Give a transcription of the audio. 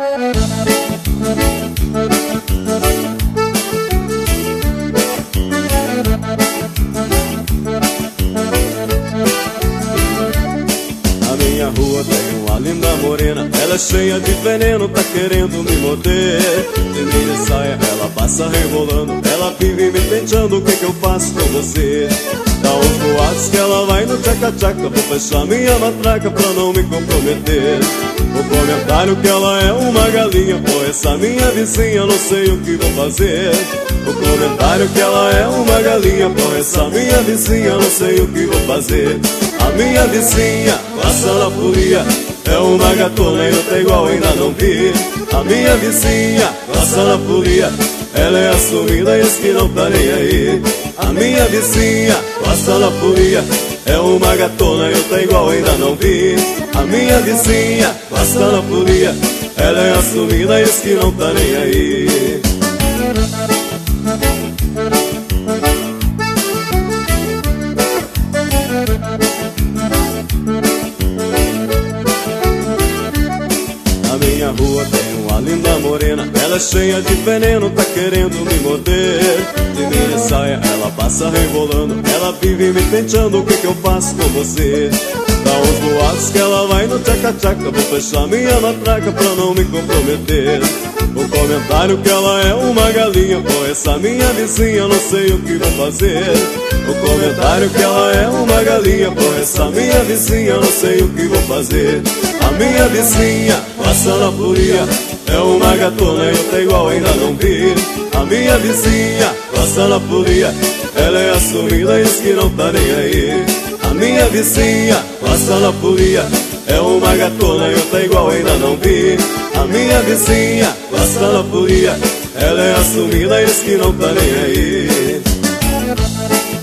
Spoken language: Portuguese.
Na minha rua tem uma linda morena, ela é cheia de veneno, tá querendo me morder. De minha saia ela passa rebolando, ela vive me penteando, o que eu faço com você? Dá uns boatos que ela vai no tchaca-tchaca, vou fechar minha matraca pra não me comprometer. O comentário que ela é uma galinha, pô, essa minha vizinha, não sei o que vou fazer. O comentário que ela é uma galinha, pô, essa minha vizinha, não sei o que vou fazer. A minha vizinha passa na folia, é uma gatona e outra igual ainda não vi. A minha vizinha passa na folia, ela é assumida e diz que não tá nem aí. A minha vizinha passa na folia, é uma gatona e outra igual ainda não vi. A minha vizinha passa na folia, ela é assumida e diz que não tá nem aí. Na minha rua tem uma linda morena, ela é cheia de veneno, tá querendo me morder. De minha saia ela passa rebolando, ela vive me penteando, o que eu faço com você? Dá uns boatos que ela vai no tchaca-tchaca, vou fechar minha matraca pra não me comprometer. O comentário que ela é uma galinha, pô, essa minha vizinha, não sei o que vou fazer. O comentário que ela é uma galinha, pô, essa minha vizinha, não sei o que vou fazer. A minha vizinha passa na folia, é uma gatona e outra igual ainda não vi. A minha vizinha passa na folia, ela é assumida e diz que não tá nem aí. A minha vizinha passa na folia, é uma gatona e outra igual ainda não vi. A minha vizinha passa na folia, ela é assumida e diz que não tá nem aí.